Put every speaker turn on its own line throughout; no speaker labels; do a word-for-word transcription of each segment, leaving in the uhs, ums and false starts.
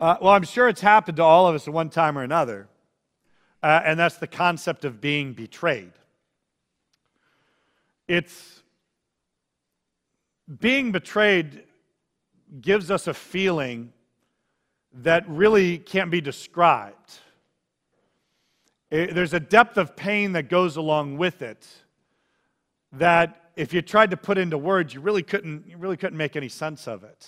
Uh, well, I'm sure it's happened to all of us at one time or another, uh, and that's the concept of being betrayed. It's being betrayed gives us a feeling that really can't be described. It, there's a depth of pain that goes along with it that if you tried to put into words, you really couldn't, you really couldn't make any sense of it.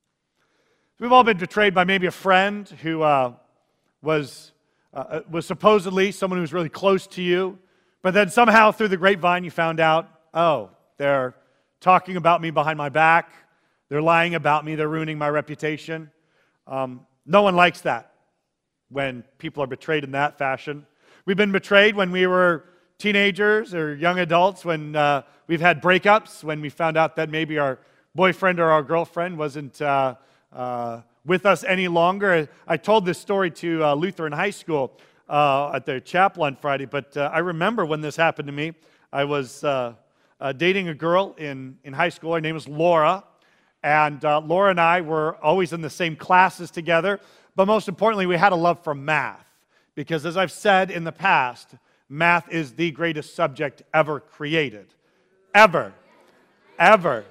We've all been betrayed by maybe a friend who uh, was, uh, was supposedly someone who was really close to you, but then somehow through the grapevine you found out, oh, they're talking about me behind my back, they're lying about me, they're ruining my reputation. Um, no one likes that when people are betrayed in that fashion. We've been betrayed when we were teenagers or young adults, when uh, we've had breakups, when we found out that maybe our boyfriend or our girlfriend wasn't uh, uh, with us any longer. I told this story to uh, Lutheran High School uh, at their chapel on Friday, but uh, I remember when this happened to me. I was uh, uh, dating a girl in, in high school. Her name was Laura, and uh, Laura and I were always in the same classes together, but most importantly, we had a love for math. Because as I've said in the past, math is the greatest subject ever created. Ever. Ever.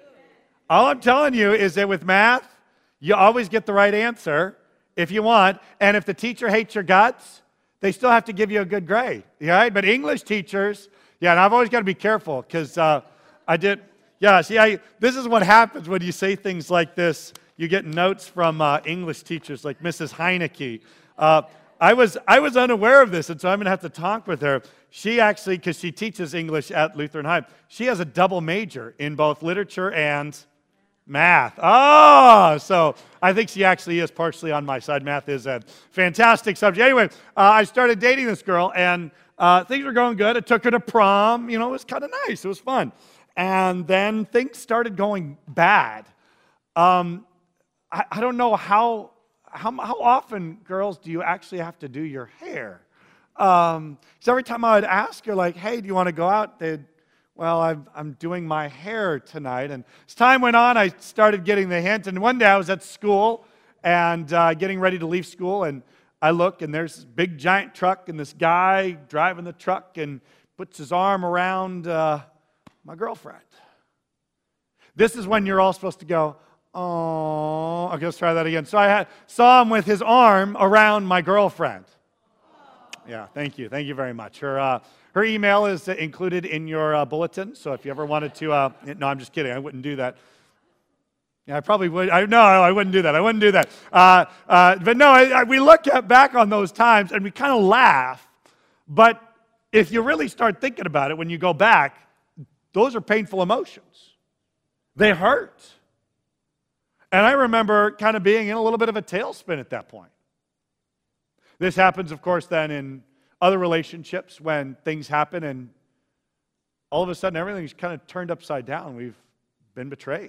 All I'm telling you is that with math, you always get the right answer if you want. And if the teacher hates your guts, they still have to give you a good grade. Right? But English teachers, yeah, and I've always got to be careful because uh, I did, yeah, see, I, this is what happens when you say things like this. You get notes from uh, English teachers like Missus Heineke. Uh, I was I was unaware of this, and so I'm going to have to talk with her. She actually, because she teaches English at Lutheran High, she has a double major in both literature and math. Oh, so I think she actually is partially on my side. Math is a fantastic subject. Anyway, uh, I started dating this girl, and uh, things were going good. I took her to prom. You know, it was kind of nice. It was fun. And then things started going bad. Um, I, I don't know how... How, how often, girls, do you actually have to do your hair? Um, so every time I would ask her, like, hey, do you want to go out? They'd, well, I'm, I'm doing my hair tonight. And as time went on, I started getting the hint. And one day I was at school and uh, getting ready to leave school. And I look, and there's this big, giant truck, and this guy driving the truck and puts his arm around uh, my girlfriend. This is when you're all supposed to go, oh, okay, let's try that again. So I had, saw him with his arm around my girlfriend. Yeah, thank you. Thank you very much. Her uh, her email is included in your uh, bulletin, so if you ever wanted to, uh, no, I'm just kidding. I wouldn't do that. Yeah, I probably would. I, no, I wouldn't do that. I wouldn't do that. Uh, uh, but no, I, I, we look at, back on those times, and we kind of laugh. But if you really start thinking about it, when you go back, those are painful emotions. They hurt. And I remember kind of being in a little bit of a tailspin at that point. This happens, of course, then in other relationships when things happen and all of a sudden everything's kind of turned upside down. We've been betrayed.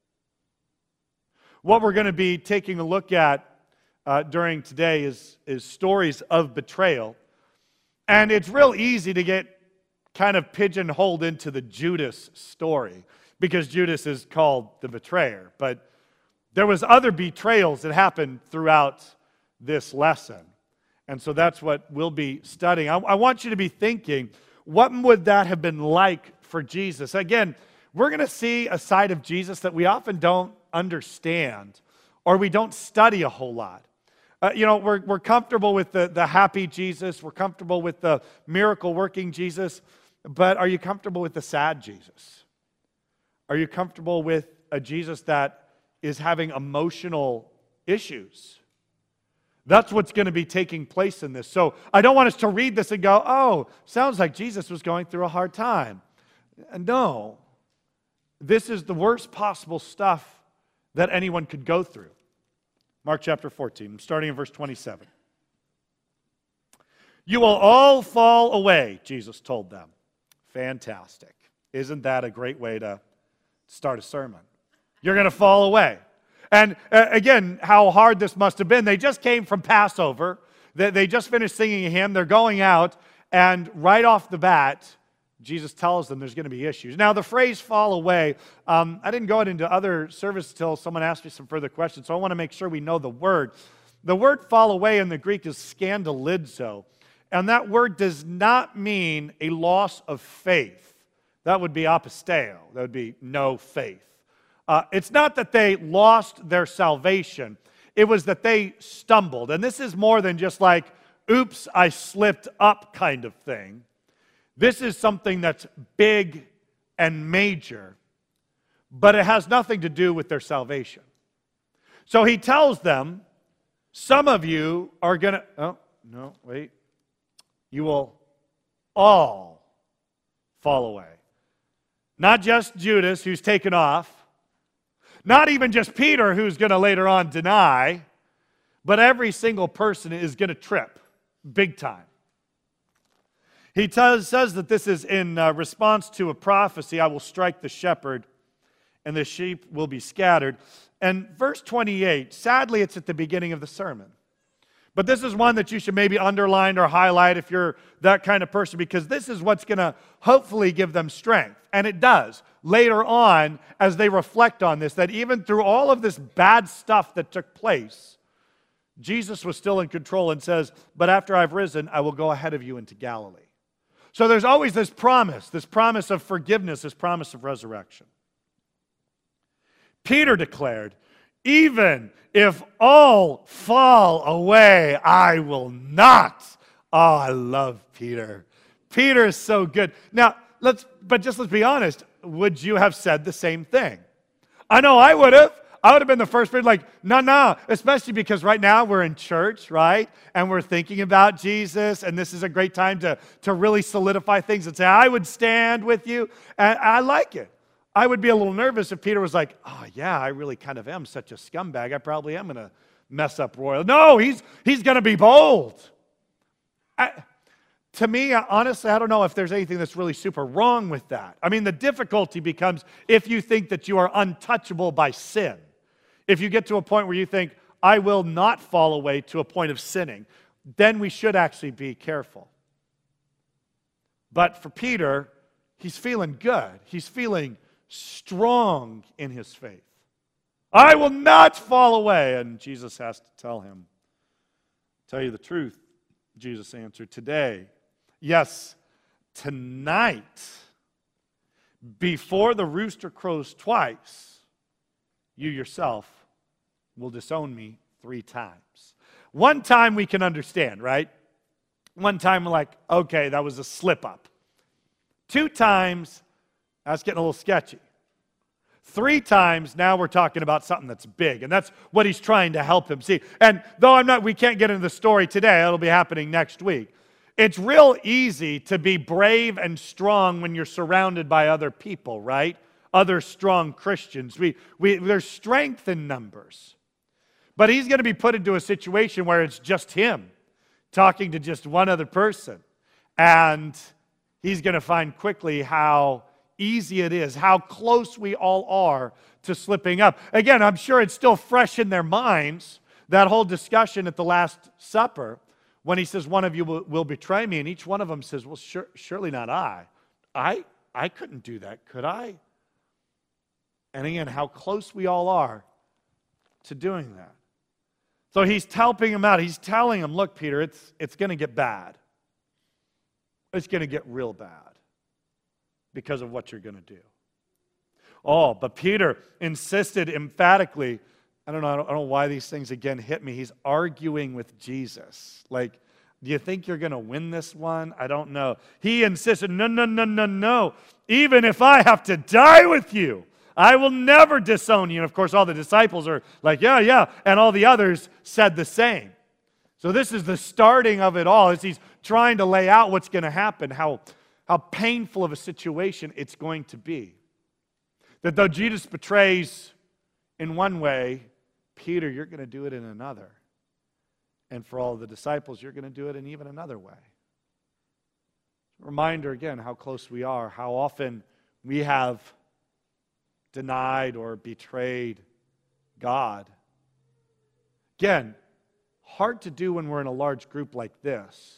What we're going to be taking a look at uh, during today is, is stories of betrayal. And it's real easy to get kind of pigeonholed into the Judas story because Judas is called the betrayer. But there was other betrayals that happened throughout this lesson. And so that's what we'll be studying. I, I want you to be thinking, what would that have been like for Jesus? Again, we're going to see a side of Jesus that we often don't understand or we don't study a whole lot. Uh, you know, we're, we're comfortable with the, the happy Jesus. We're comfortable with the miracle-working Jesus. But are you comfortable with the sad Jesus? Are you comfortable with a Jesus that is having emotional issues? That's what's going to be taking place in this. So I don't want us to read this and go, oh, sounds like Jesus was going through a hard time. No. This is the worst possible stuff that anyone could go through. Mark chapter fourteen, starting in verse twenty-seven. You will all fall away, Jesus told them. Fantastic. Isn't that a great way to start a sermon? You're going to fall away. And uh, again, how hard this must have been. They just came from Passover. They, they just finished singing a hymn. They're going out. And right off the bat, Jesus tells them there's going to be issues. Now, the phrase fall away, um, I didn't go into other service until someone asked me some further questions, so I want to make sure we know the word. The word fall away in the Greek is scandalizo, and that word does not mean a loss of faith. That would be aposteo. That would be no faith. Uh, it's not that they lost their salvation. It was that they stumbled. And this is more than just like, oops, I slipped up kind of thing. This is something that's big and major, but it has nothing to do with their salvation. So he tells them, some of you are going to, oh, no, wait. You will all fall away. Not just Judas, who's taken off. Not even just Peter, who's going to later on deny. But every single person is going to trip big time. He tells, says that this is in uh, response to a prophecy, I will strike the shepherd, and the sheep will be scattered. And verse twenty-eight, sadly, it's at the beginning of the sermon. But this is one that you should maybe underline or highlight if you're that kind of person, because this is what's going to hopefully give them strength. And it does later on as they reflect on this, that even through all of this bad stuff that took place, Jesus was still in control and says, but after I've risen, I will go ahead of you into Galilee. So there's always this promise, this promise of forgiveness, this promise of resurrection. Peter declared, even if all fall away, I will not. Oh, I love Peter. Peter is so good. Now, let's, but just let's be honest. Would you have said the same thing? I know I would have. I would have been the first person like, no, no, especially because right now we're in church, right? And we're thinking about Jesus, and this is a great time to, to really solidify things and say, I would stand with you, and I like it. I would be a little nervous if Peter was like, oh, yeah, I really kind of am such a scumbag. I probably am going to mess up royal. No, he's, he's going to be bold. I, to me, honestly, I don't know if there's anything that's really super wrong with that. I mean, the difficulty becomes if you think that you are untouchable by sin. If you get to a point where you think, I will not fall away to a point of sinning, then we should actually be careful. But for Peter, he's feeling good. He's feeling strong in his faith. I will not fall away. And Jesus has to tell him, tell you the truth, Jesus answered, today, yes, tonight, before the rooster crows twice, you yourself will disown me three times. One time we can understand, right? One time we're like, okay, that was a slip up. Two times, that's getting a little sketchy. Three times, now we're talking about something that's big, and that's what he's trying to help him see. And though I'm not, we can't get into the story today, it'll be happening next week. It's real easy to be brave and strong when you're surrounded by other people, right? Other strong Christians. We, we, there's strength in numbers. But he's going to be put into a situation where it's just him talking to just one other person. And he's going to find quickly how easy it is, how close we all are to slipping up. Again, I'm sure it's still fresh in their minds, that whole discussion at the Last Supper, when he says, one of you will, will betray me, and each one of them says, well, sure, surely not I. I. I couldn't do that, could I? And again, how close we all are to doing that. So he's helping him out. He's telling him, look, Peter, it's, it's going to get bad. It's going to get real bad because of what you're going to do. Oh, but Peter insisted emphatically. I don't know, I don't, I don't know why these things again hit me. He's arguing with Jesus. Like, do you think you're going to win this one? I don't know. He insisted, no, no, no, no, no. Even if I have to die with you, I will never disown you. And of course, all the disciples are like, yeah, yeah. And all the others said the same. So this is the starting of it all as he's trying to lay out what's going to happen, how, how painful of a situation it's going to be. That though Jesus betrays in one way, Peter, you're going to do it in another. And for all the disciples, you're going to do it in even another way. Reminder again how close we are, how often we have denied or betrayed God. Again, hard to do when we're in a large group like this.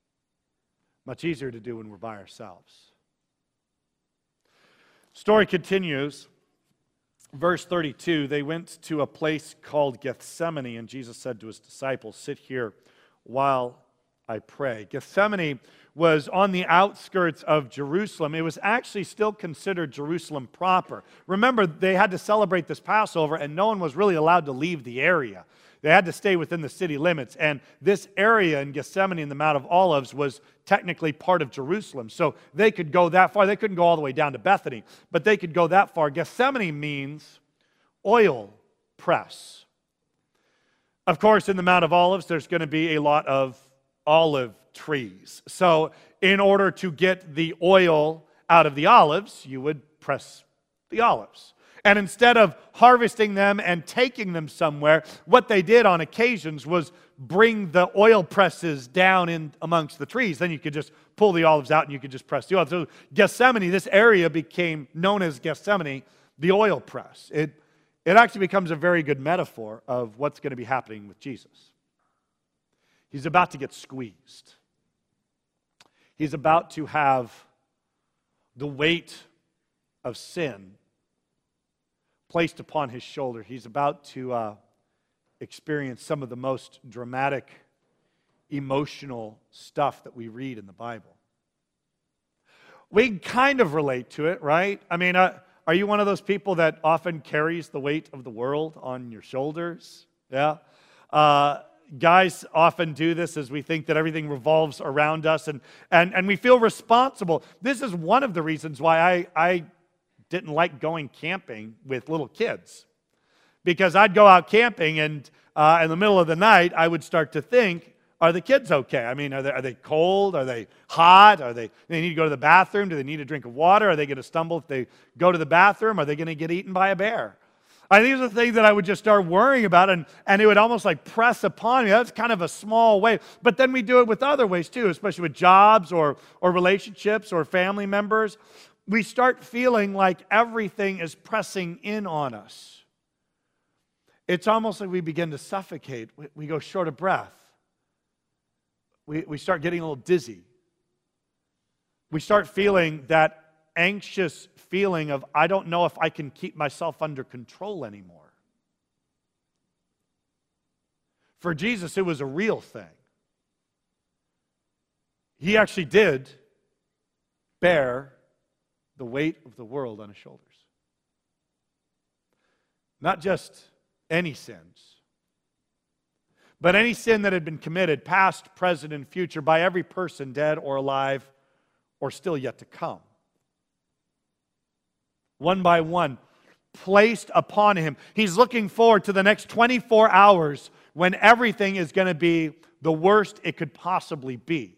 Much easier to do when we're by ourselves. Story continues. verse thirty-two, they went to a place called Gethsemane, and Jesus said to his disciples, "Sit here while I pray." Gethsemane was on the outskirts of Jerusalem. It was actually still considered Jerusalem proper. Remember, they had to celebrate this Passover, and no one was really allowed to leave the area. They had to stay within the city limits, and this area in Gethsemane in the Mount of Olives was technically part of Jerusalem. So they could go that far. They couldn't go all the way down to Bethany, but they could go that far. Gethsemane means oil press. Of course, in the Mount of Olives, there's going to be a lot of olive trees. So in order to get the oil out of the olives, you would press the olives. And instead of harvesting them and taking them somewhere, what they did on occasions was bring the oil presses down in amongst the trees. Then you could just pull the olives out and you could just press the oil. So Gethsemane, this area became known as Gethsemane, the oil press. It, it actually becomes a very good metaphor of what's going to be happening with Jesus. He's about to get squeezed. He's about to have the weight of sin placed upon his shoulder. He's about to uh, experience some of the most dramatic, emotional stuff that we read in the Bible. We kind of relate to it, right? I mean, uh, are you one of those people that often carries the weight of the world on your shoulders? Yeah. Uh, guys often do this as we think that everything revolves around us, and, and, and we feel responsible. This is one of the reasons why I... I didn't like going camping with little kids, because I'd go out camping and uh, in the middle of the night I would start to think, are the kids okay? I mean, are they, are they cold? Are they hot? Are they, they need to go to the bathroom? Do they need a drink of water? Are they going to stumble if they go to the bathroom? Are they going to get eaten by a bear? I think these are the things that I would just start worrying about, and, and it would almost like press upon me. That's kind of a small way. But then we do it with other ways too, especially with jobs or, or relationships or family members. We start feeling like everything is pressing in on us. It's almost like we begin to suffocate. We, we go short of breath. We, we start getting a little dizzy. We start feeling that anxious feeling of, I don't know if I can keep myself under control anymore. For Jesus, it was a real thing. He actually did bear the weight of the world on his shoulders. Not just any sins, but any sin that had been committed, past, present, and future, by every person, dead or alive, or still yet to come. One by one, placed upon him. He's looking forward to the next twenty-four hours when everything is going to be the worst it could possibly be.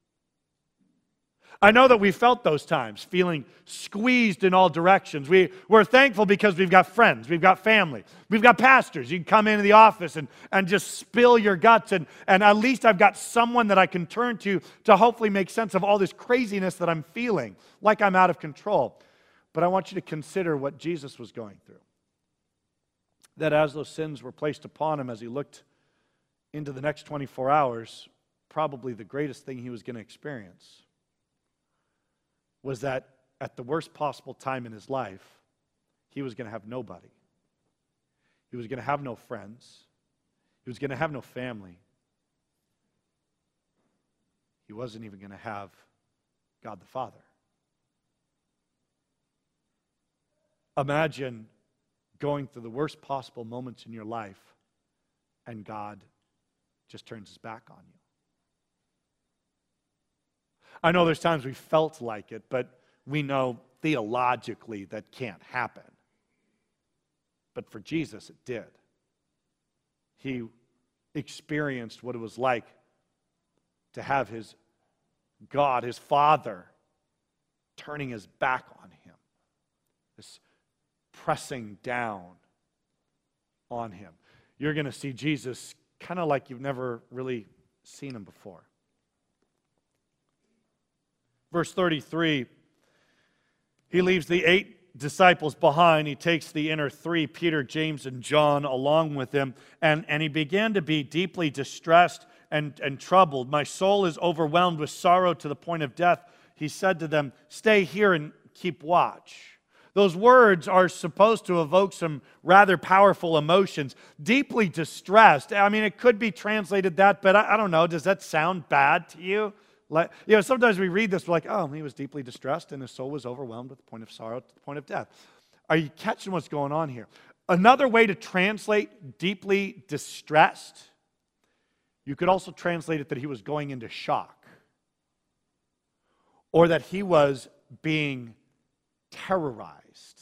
I know that we felt those times, feeling squeezed in all directions. We, we're thankful because we've got friends, we've got family, we've got pastors. You can come into the office and, and just spill your guts, and, and at least I've got someone that I can turn to to hopefully make sense of all this craziness that I'm feeling, like I'm out of control. But I want you to consider what Jesus was going through. That as those sins were placed upon him, as he looked into the next twenty-four hours, probably the greatest thing he was going to experience was that at the worst possible time in his life, he was going to have nobody. He was going to have no friends. He was going to have no family. He wasn't even going to have God the Father. Imagine going through the worst possible moments in your life and God just turns his back on you. I know there's times we felt like it, but we know theologically that can't happen. But for Jesus, it did. He experienced what it was like to have his God, his Father, turning his back on him. This pressing down on him. You're going to see Jesus kind of like you've never really seen him before. Verse thirty-three, he leaves the eight disciples behind. He takes the inner three, Peter, James, and John, along with him. And, and he began to be deeply distressed and, and troubled. My soul is overwhelmed with sorrow to the point of death. He said to them, stay here and keep watch. those words are supposed to evoke some rather powerful emotions. Deeply distressed. I mean, it could be translated that, but I, I don't know. Does that sound bad to you? Like, you know, sometimes we read this, we're like, oh, he was deeply distressed and his soul was overwhelmed at the point of sorrow, to the point of death. Are you catching what's going on here? Another way to translate deeply distressed, you could also translate it that he was going into shock, or that he was being terrorized.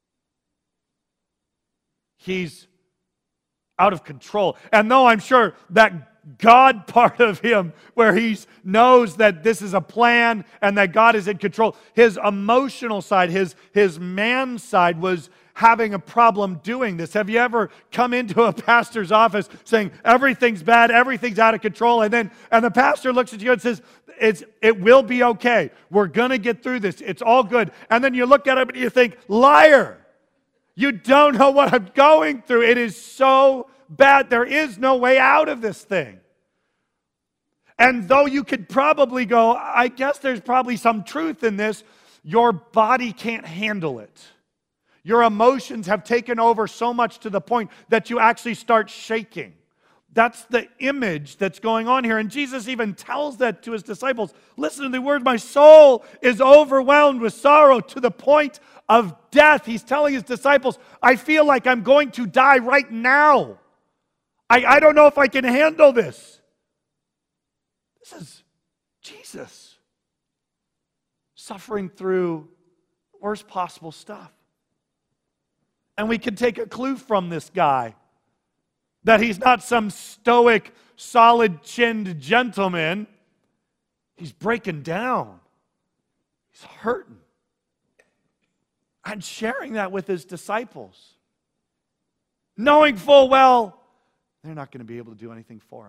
He's out of control. And though I'm sure that God part of him, where he knows that this is a plan and that God is in control, his emotional side, his, his man side was having a problem doing this. Have you ever come into a pastor's office saying everything's bad, everything's out of control, and then and the pastor looks at you and says, it's, it will be okay. We're going to get through this. It's all good. And then you look at him and you think, liar, you don't know what I'm going through. It is so bad. There is no way out of this thing. And though you could probably go, I guess there's probably some truth in this, your body can't handle it. Your emotions have taken over so much to the point that you actually start shaking. That's the image that's going on here. And Jesus even tells that to his disciples. Listen to the word, my soul is overwhelmed with sorrow to the point of death. He's telling his disciples, I feel like I'm going to die right now. I, I don't know if I can handle this. This is Jesus suffering through the worst possible stuff. And we can take a clue from this guy that he's not some stoic, solid-chinned gentleman. He's breaking down. He's hurting. And sharing that with his disciples, knowing full well they're not going to be able to do anything for him.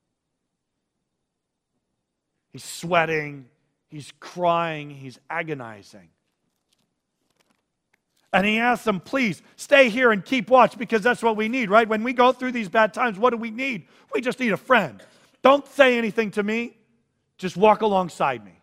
He's sweating, he's crying, he's agonizing. And he asks them, please, stay here and keep watch, because that's what we need, right? When we go through these bad times, what do we need? We just need a friend. Don't say anything to me. Just walk alongside me.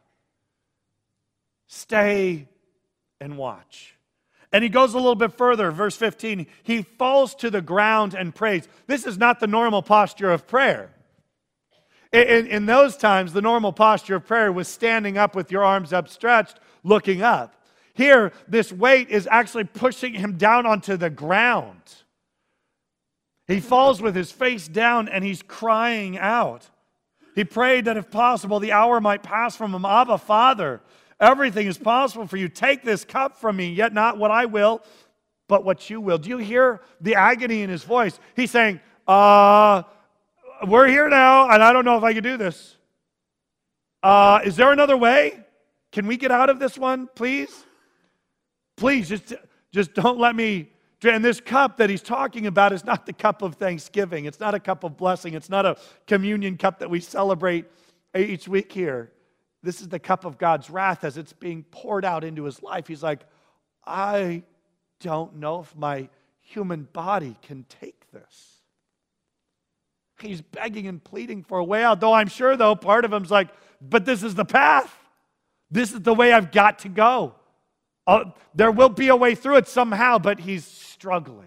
Stay and watch. And he goes a little bit further, verse fifteen. He falls to the ground and prays. This is not the normal posture of prayer. In, in those times, the normal posture of prayer was standing up with your arms upstretched, looking up. Here, this weight is actually pushing him down onto the ground. He falls with his face down and he's crying out. He prayed that if possible, the hour might pass from him. Abba, Father, everything is possible for you. Take this cup from me, yet not what I will, but what you will. Do you hear the agony in his voice? He's saying, uh, we're here now, and I don't know if I can do this. Uh, is there another way? Can we get out of this one, please? Please, just, just don't let me. And this cup that he's talking about is not the cup of thanksgiving. It's not a cup of blessing. It's not a communion cup that we celebrate each week here. This is the cup of God's wrath as it's being poured out into his life. He's like, I don't know if my human body can take this. He's begging and pleading for a way out, though I'm sure, though, part of him's like, but this is the path. This is the way I've got to go. Uh, there will be a way through it somehow, but he's struggling.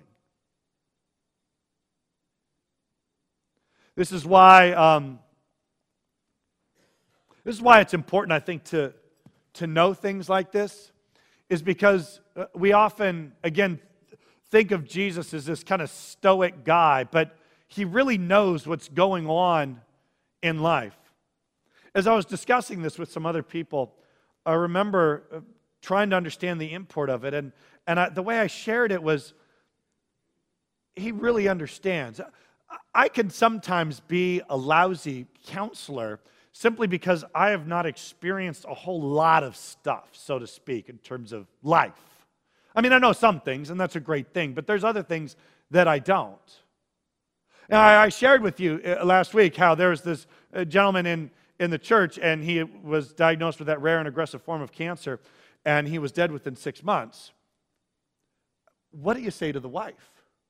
This is why um, this is why it's important, I think, to, to know things like this, is because uh, we often, again, think of Jesus as this kind of stoic guy, but he really knows what's going on in life. As I was discussing this with some other people, I remember uh, trying to understand the import of it. And, and I, the way I shared it was, he really understands. I can sometimes be a lousy counselor simply because I have not experienced a whole lot of stuff, so to speak, in terms of life. I mean, I know some things, and that's a great thing, but there's other things that I don't. And I, I shared with you last week how there was this uh, gentleman in, in the church, and he was diagnosed with that rare and aggressive form of cancer, and he was dead within six months. What do you say to the wife?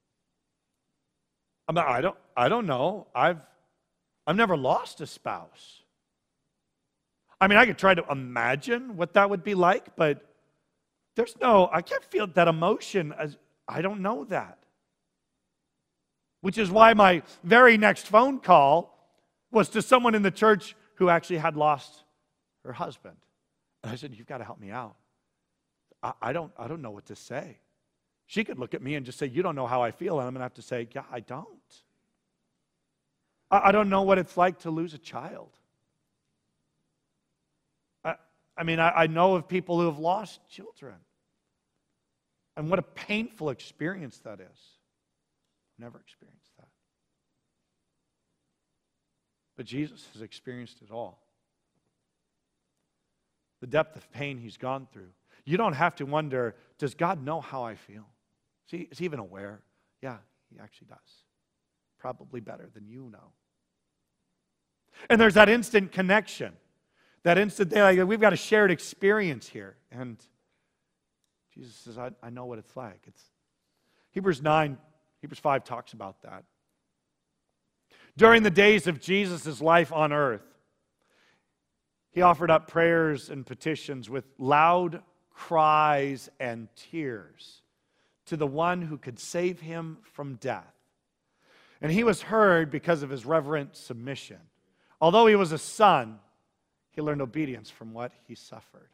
I'm not, I don't, I don't know. I've, I've never lost a spouse. I mean, I could try to imagine what that would be like, but There's no, I can't feel that emotion. As, I don't know that. Which is why my very next phone call was to someone in the church who actually had lost her husband. And I said, you've got to help me out. I, I don't, I don't know what to say. She could look at me and just say, you don't know how I feel. And I'm going to have to say, yeah, I don't. I, I don't know what it's like to lose a child. I, I mean, I, I know of people who have lost children. And what a painful experience that is. Never experienced that. But Jesus has experienced it all. The depth of pain he's gone through. You don't have to wonder, does God know how I feel? Is he, is he even aware? Yeah, he actually does. Probably better than you know. And there's that instant connection. That instant thing, like, we've got a shared experience here. And Jesus says, I, I know what it's like. It's Hebrews nine, Hebrews five talks about that. During the days of Jesus' life on earth, he offered up prayers and petitions with loud cries and tears to the one who could save him from death. And he was heard because of his reverent submission. Although he was a son, he learned obedience from what he suffered.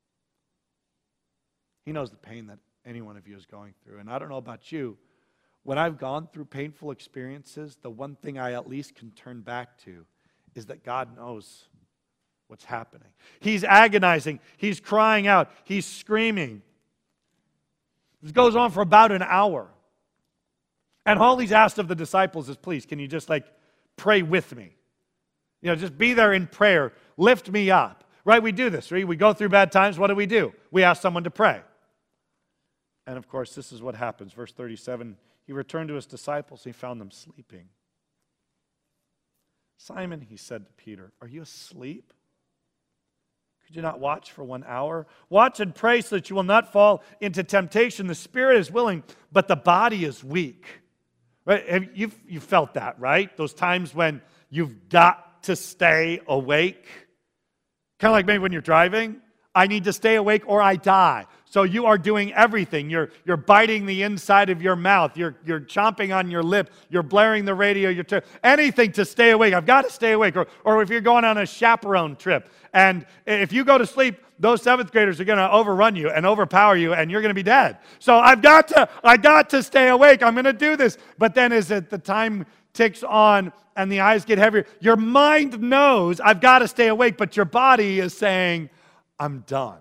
He knows the pain that any one of you is going through. And I don't know about you, when I've gone through painful experiences, the one thing I at least can turn back to is that God knows what's happening. He's agonizing. He's crying out. He's screaming. This goes on for about an hour. And all he's asked of the disciples is, please, can you just like pray with me? You know, just be there in prayer. Lift me up. Right? We do this, right? We go through bad times. What do we do? We ask someone to pray. And of course, this is what happens. Verse thirty-seven, he returned to his disciples. He found them sleeping. Simon, he said to Peter, are you asleep? Could you not watch for one hour? Watch and pray so that you will not fall into temptation. The spirit is willing, but the body is weak. Right? Have you've, you've felt that, right? Those times when you've got to stay awake. Kind of like maybe when you're driving. I need to stay awake or I die. So you are doing everything. You're, you're biting the inside of your mouth. You're, you're chomping on your lip. You're blaring the radio. You're t- anything to stay awake. I've got to stay awake. Or, or if you're going on a chaperone trip, and if you go to sleep, those seventh graders are going to overrun you and overpower you, and you're going to be dead. So I've got to, I got to stay awake. I'm going to do this. But then as it, the time ticks on and the eyes get heavier, your mind knows I've got to stay awake, but your body is saying, I'm done.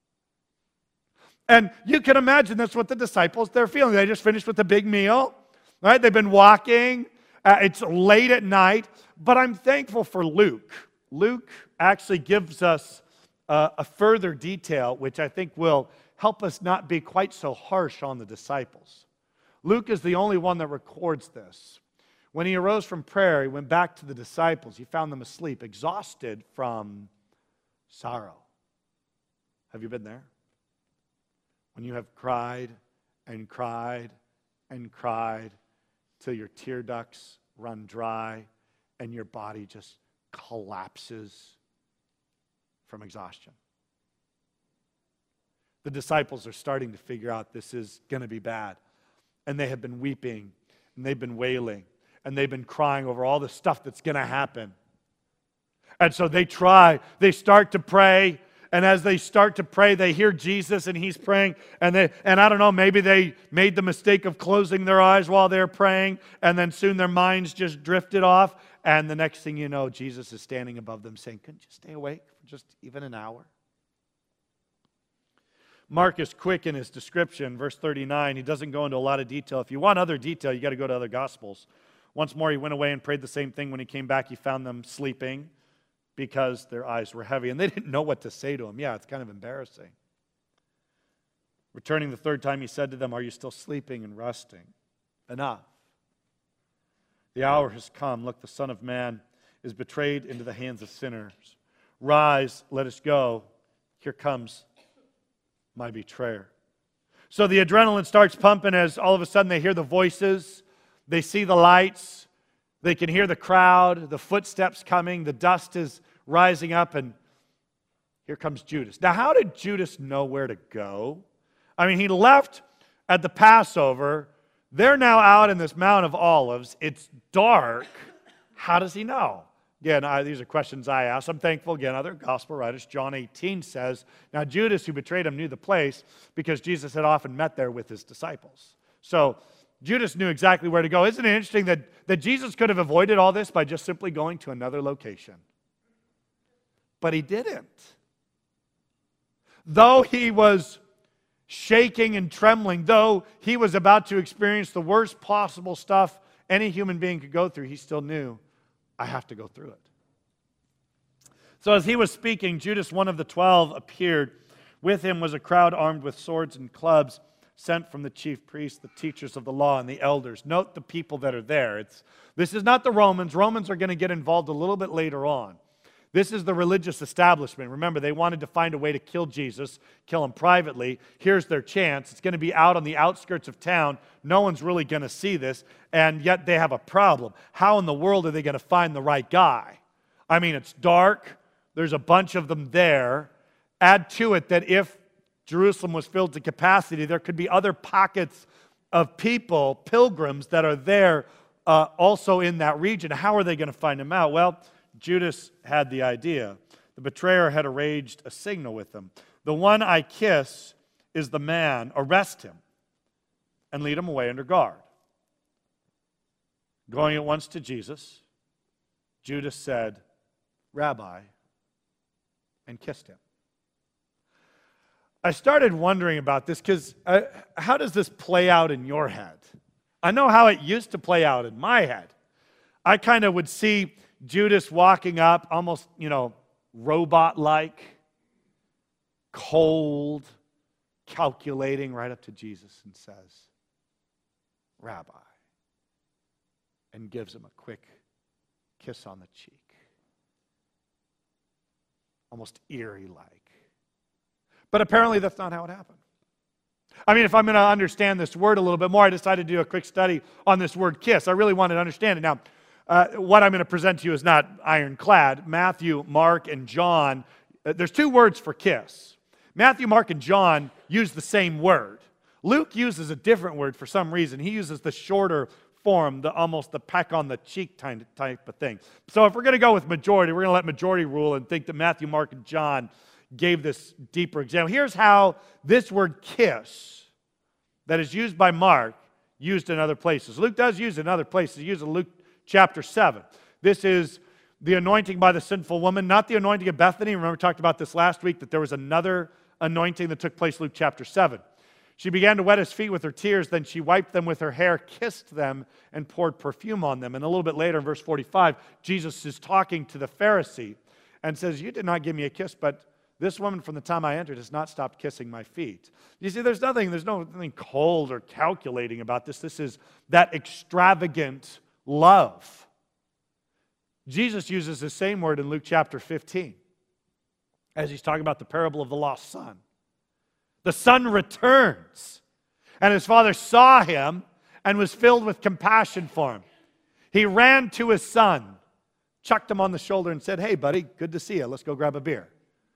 And you can imagine that's what the disciples, they're feeling. They just finished with a big meal, right? They've been walking. Uh, it's late at night. But I'm thankful for Luke. Luke actually gives us uh, a further detail, which I think will help us not be quite so harsh on the disciples. Luke is the only one that records this. When he arose from prayer, he went back to the disciples. He found them asleep, exhausted from sorrow. Have you been there? When you have cried and cried and cried till your tear ducts run dry and your body just collapses from exhaustion. The disciples are starting to figure out this is going to be bad. And they have been weeping and they've been wailing and they've been crying over all the stuff that's going to happen. And so they try, they start to pray. And as they start to pray, they hear Jesus and he's praying. And they, and I don't know, maybe they made the mistake of closing their eyes while they're praying. And then soon their minds just drifted off. And the next thing you know, Jesus is standing above them saying, couldn't you stay awake for just even an hour? Mark is quick in his description. Verse thirty-nine, he doesn't go into a lot of detail. If you want other detail, you got to go to other Gospels. Once more, he went away and prayed the same thing. When he came back, he found them sleeping, because their eyes were heavy. And they didn't know what to say to him. Yeah, it's kind of embarrassing. Returning the third time, he said to them, are you still sleeping and resting? Enough. The hour has come. Look, the Son of Man is betrayed into the hands of sinners. Rise, let us go. Here comes my betrayer. So the adrenaline starts pumping as all of a sudden they hear the voices. They see the lights. They can hear the crowd, the footsteps coming, the dust is rising up, and here comes Judas. Now, how did Judas know where to go? I mean, he left at the Passover. They're now out in this Mount of Olives. It's dark. How does he know? Again, I, these are questions I ask. I'm thankful, again, other gospel writers. John eighteen says, now Judas, who betrayed him, knew the place because Jesus had often met there with his disciples. So Judas knew exactly where to go. Isn't it interesting that, that Jesus could have avoided all this by just simply going to another location? But he didn't. Though he was shaking and trembling, though he was about to experience the worst possible stuff any human being could go through, he still knew, I have to go through it. So as he was speaking, Judas, one of the twelve, appeared. With him was a crowd armed with swords and clubs, sent from the chief priests, the teachers of the law, and the elders. Note the people that are there. It's, this is not the Romans. Romans are going to get involved a little bit later on. This is the religious establishment. Remember, they wanted to find a way to kill Jesus, kill him privately. Here's their chance. It's going to be out on the outskirts of town. No one's really going to see this, and yet they have a problem. How in the world are they going to find the right guy? I mean, it's dark. There's a bunch of them there. Add to it that if Jerusalem was filled to capacity, there could be other pockets of people, pilgrims, that are there uh, also in that region. How are they going to find him out? Well, Judas had the idea. The betrayer had arranged a signal with them. The one I kiss is the man. Arrest him and lead him away under guard. Going at once to Jesus, Judas said, Rabbi, and kissed him. I started wondering about this because uh, how does this play out in your head? I know how it used to play out in my head. I kind of would see Judas walking up, almost, you know, robot-like, cold, calculating, right up to Jesus and says, Rabbi, and gives him a quick kiss on the cheek. Almost eerie-like. But apparently that's not how it happened. I mean, if I'm going to understand this word a little bit more, I decided to do a quick study on this word kiss. I really wanted to understand it. Now, Uh, what I'm going to present to you is not ironclad. Matthew, Mark, and John, uh, there's two words for kiss. Matthew, Mark, and John use the same word. Luke uses a different word for some reason. He uses the shorter form, the almost the peck on the cheek type of thing. So if we're going to go with majority, we're going to let majority rule and think that Matthew, Mark, and John gave this deeper example. Here's how this word kiss that is used by Mark used in other places. Luke does use it in other places. He uses Luke chapter seven. This is the anointing by the sinful woman, not the anointing of Bethany. Remember, we talked about this last week, that there was another anointing that took place, Luke chapter seven. She began to wet his feet with her tears, then she wiped them with her hair, kissed them, and poured perfume on them. And a little bit later, in verse forty-five, Jesus is talking to the Pharisee and says, you did not give me a kiss, but this woman from the time I entered has not stopped kissing my feet. You see, there's nothing, there's no, nothing cold or calculating about this. This is that extravagant love. Jesus uses the same word in Luke chapter fifteen as he's talking about the parable of the lost son. The son returns, and his father saw him and was filled with compassion for him. He ran to his son, chucked him on the shoulder and said, hey, buddy, good to see you. Let's go grab a beer.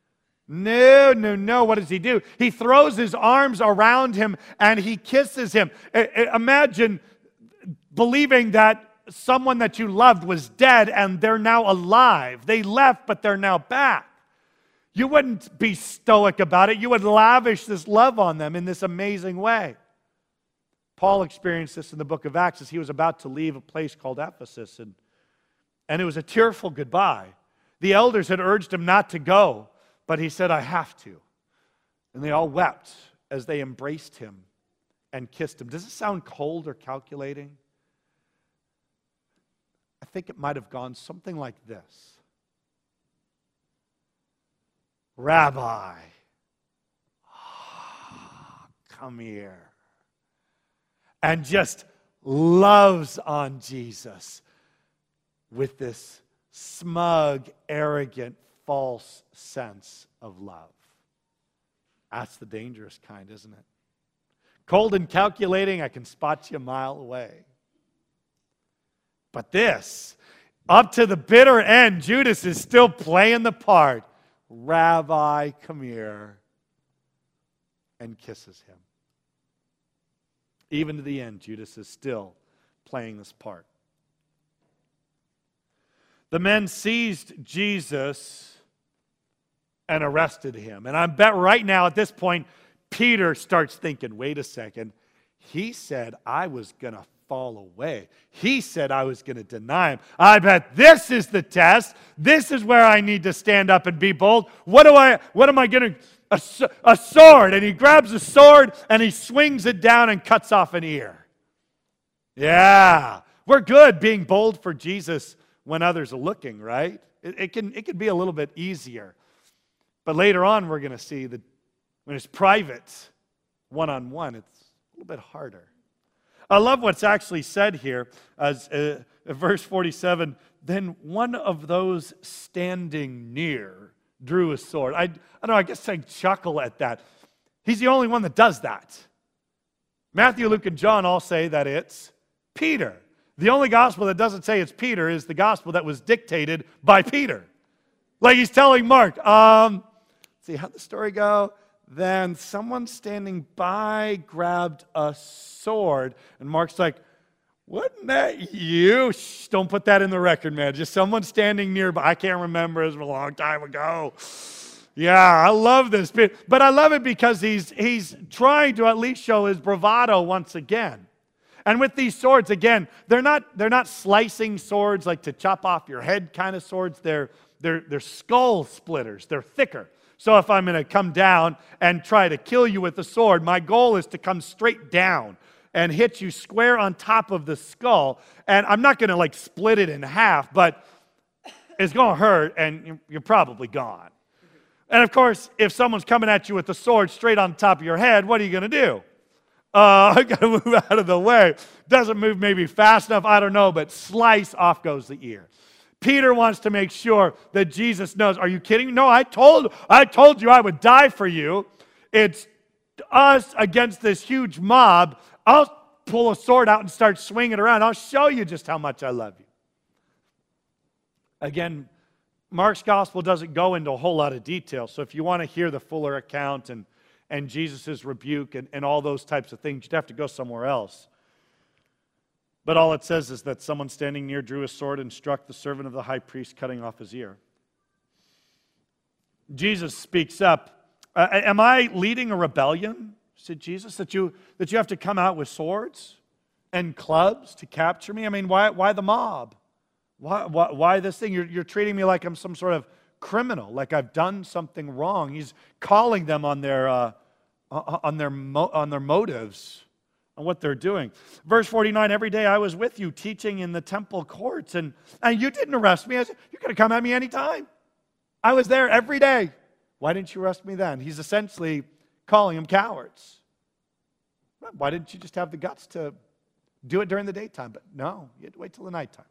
No, no, no. What does he do? He throws his arms around him and he kisses him. Imagine believing that someone that you loved was dead and they're now alive. They left, but they're now back. You wouldn't be stoic about it. You would lavish this love on them in this amazing way. Paul experienced this in the book of Acts as he was about to leave a place called Ephesus, and, and it was a tearful goodbye. The elders had urged him not to go, but he said, I have to. And they all wept as they embraced him and kissed him. Does it sound cold or calculating? I think it might have gone something like this. Rabbi, oh, come here. And just loves on Jesus with this smug, arrogant, false sense of love. That's the dangerous kind, isn't it? Cold and calculating, I can spot you a mile away. But this, up to the bitter end, Judas is still playing the part. Rabbi, come here, and kisses him. Even to the end, Judas is still playing this part. The men seized Jesus and arrested him. And I bet right now at this point, Peter starts thinking, wait a second. He said I was going to fall away. He said I was going to deny him. I bet this is the test. This is where I need to stand up and be bold. What do I, what am I going to, a, a sword. And he grabs a sword and he swings it down and cuts off an ear. Yeah, we're good being bold for Jesus when others are looking, right? It, it can, it can be a little bit easier. But later on, we're going to see that when it's private, one-on-one, it's a little bit harder. I love what's actually said here, as uh, verse forty-seven, then one of those standing near drew a sword. I, I don't know, I guess I chuckle at that. He's the only one that does that. Matthew, Luke, and John all say that it's Peter. The only gospel that doesn't say it's Peter is the gospel that was dictated by Peter. Like he's telling Mark, um, see, how'd the story go? Then someone standing by grabbed a sword. And Mark's like, wasn't that you? Shh, don't put that in the record, man. Just someone standing nearby. I can't remember. It was a long time ago. Yeah, I love this. But I love it because he's, he's trying to at least show his bravado once again. And with these swords, again, they're not, they're not slicing swords like to chop off your head kind of swords. They're, they're, they're skull splitters. They're thicker. So if I'm going to come down and try to kill you with a sword, my goal is to come straight down and hit you square on top of the skull. And I'm not going to like split it in half, but it's going to hurt and you're probably gone. And of course, if someone's coming at you with a sword straight on top of your head, what are you going to do? Uh, I got to move out of the way. Doesn't move maybe fast enough, I don't know, but slice, off goes the ear. Peter wants to make sure that Jesus knows. Are you kidding me? No, I told, I told you I would die for you. It's us against this huge mob. I'll pull a sword out and start swinging around. I'll show you just how much I love you. Again, Mark's gospel doesn't go into a whole lot of detail. So if you want to hear the fuller account and, and Jesus' rebuke and, and all those types of things, you'd have to go somewhere else. But all it says is that someone standing near drew a sword and struck the servant of the high priest, cutting off his ear. Jesus speaks up. Uh, am I leading a rebellion, said Jesus, that you, that you have to come out with swords and clubs to capture me? I mean, why, why the mob? Why, why, why this thing? You're, you're treating me like I'm some sort of criminal, like I've done something wrong. He's calling them on their, uh, on their, mo- on their motives. On what they're doing. Verse forty-nine, every day I was with you teaching in the temple courts, and, and you didn't arrest me. I said, you're going to come at me anytime. I was there every day. Why didn't you arrest me then? He's essentially calling them cowards. Why didn't you just have the guts to do it during the daytime? But no, you had to wait till the nighttime.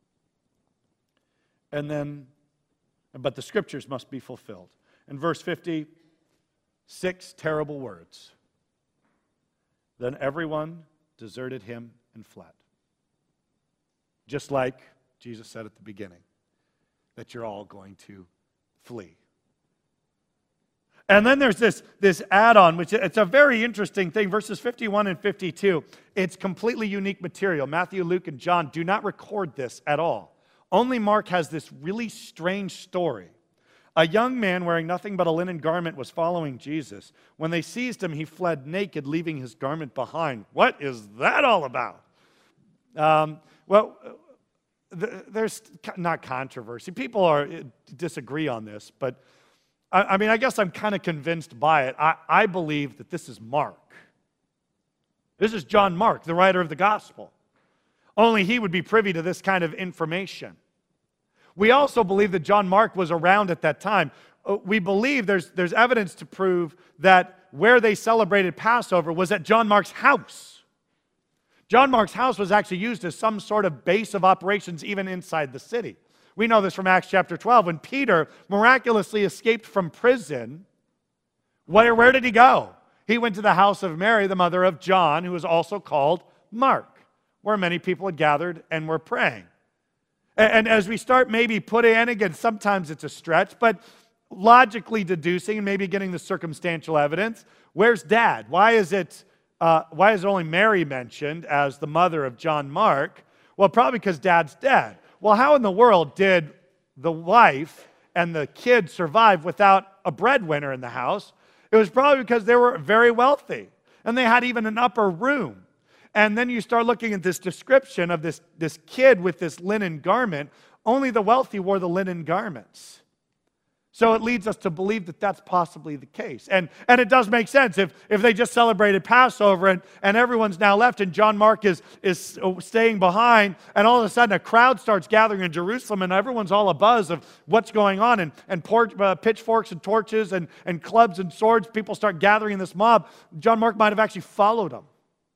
And then, but the scriptures must be fulfilled. In verse fifty, six terrible words. Then everyone deserted him and fled. Just like Jesus said at the beginning, that you're all going to flee. And then there's this, this add-on, which it's a very interesting thing. Verses fifty-one and fifty-two, it's completely unique material. Matthew, Luke, and John do not record this at all. Only Mark has this really strange story. A young man wearing nothing but a linen garment was following Jesus. When they seized him, he fled naked, leaving his garment behind. What is that all about? Um, well, there's not controversy. People are disagree on this, but I, I mean, I guess I'm kind of convinced by it. I, I believe that this is Mark. This is John Mark, the writer of the gospel. Only he would be privy to this kind of information. We also believe that John Mark was around at that time. We believe there's, there's evidence to prove that where they celebrated Passover was at John Mark's house. John Mark's house was actually used as some sort of base of operations even inside the city. We know this from Acts chapter twelve. When Peter miraculously escaped from prison, where, where did he go? He went to the house of Mary, the mother of John, who was also called Mark, where many people had gathered and were praying. And as we start maybe putting, and again, sometimes it's a stretch, but logically deducing and maybe getting the circumstantial evidence, where's Dad? Why is it uh, why is only Mary mentioned as the mother of John Mark? Well, probably because dad's dead. Well, how in the world did the wife and the kid survive without a breadwinner in the house? It was probably because they were very wealthy, and they had even an upper room. And then you start looking at this description of this, this kid with this linen garment. Only the wealthy wore the linen garments. So it leads us to believe that that's possibly the case. And, and it does make sense if, if they just celebrated Passover and, and everyone's now left and John Mark is, is staying behind, and all of a sudden a crowd starts gathering in Jerusalem and everyone's all abuzz of what's going on, and, and por- uh, pitchforks and torches and, and clubs and swords, people start gathering in this mob. John Mark might have actually followed them.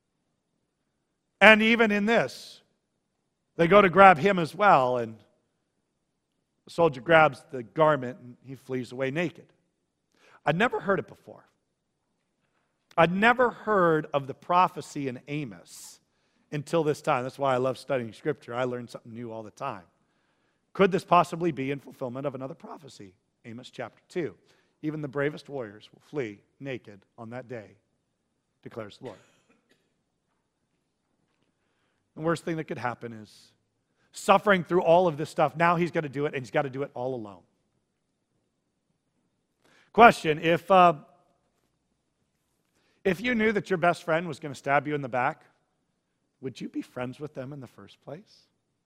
And even in this, they go to grab him as well, and the soldier grabs the garment and he flees away naked. I'd never heard it before. I'd never heard of the prophecy in Amos until this time. That's why I love studying Scripture. I learn something new all the time. Could this possibly be in fulfillment of another prophecy? Amos chapter two. Even the bravest warriors will flee naked on that day, declares the Lord. The worst thing that could happen is suffering through all of this stuff. Now he's got to do it, and he's got to do it all alone. Question, if, uh, if you knew that your best friend was going to stab you in the back, would you be friends with them in the first place?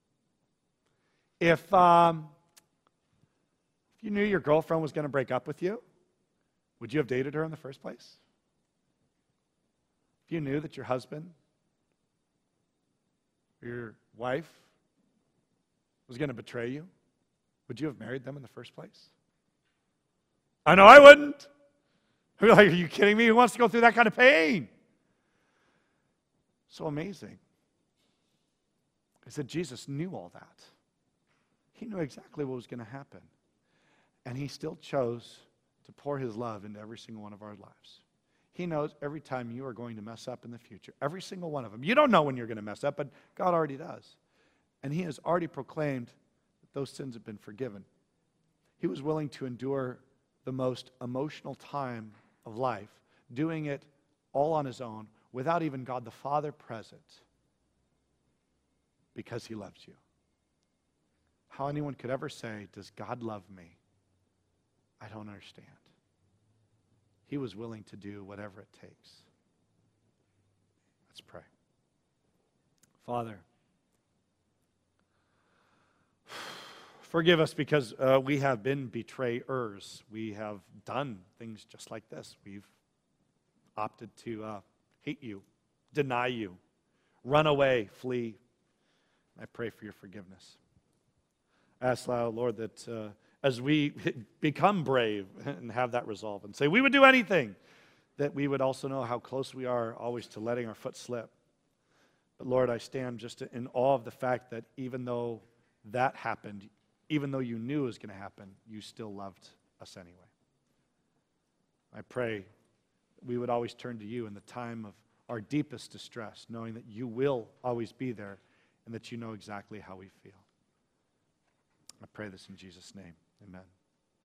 If, um, if you knew your girlfriend was going to break up with you, would you have dated her in the first place? If you knew that your husband, your wife was going to betray you, would you have married them in the first place? I know I wouldn't. I'd be like, are you kidding me? Who wants to go through that kind of pain? So amazing. I said Jesus knew all that. He knew exactly what was going to happen. And he still chose to pour his love into every single one of our lives. He knows every time you are going to mess up in the future. Every single one of them. You don't know when you're going to mess up, but God already does. And he has already proclaimed that those sins have been forgiven. He was willing to endure the most emotional time of life, doing it all on his own, without even God the Father present, because he loves you. How anyone could ever say, does God love me? I don't understand. He was willing to do whatever it takes. Let's pray. Father, forgive us because uh, we have been betrayers. We have done things just like this. We've opted to uh, hate you, deny you, run away, flee. I pray for your forgiveness. I ask, Lord, that uh, as we become brave and have that resolve and say we would do anything, that we would also know how close we are always to letting our foot slip. But Lord, I stand just in awe of the fact that even though that happened, even though you knew it was going to happen, you still loved us anyway. I pray that we would always turn to you in the time of our deepest distress, knowing that you will always be there and that you know exactly how we feel. I pray this in Jesus' name. Amen.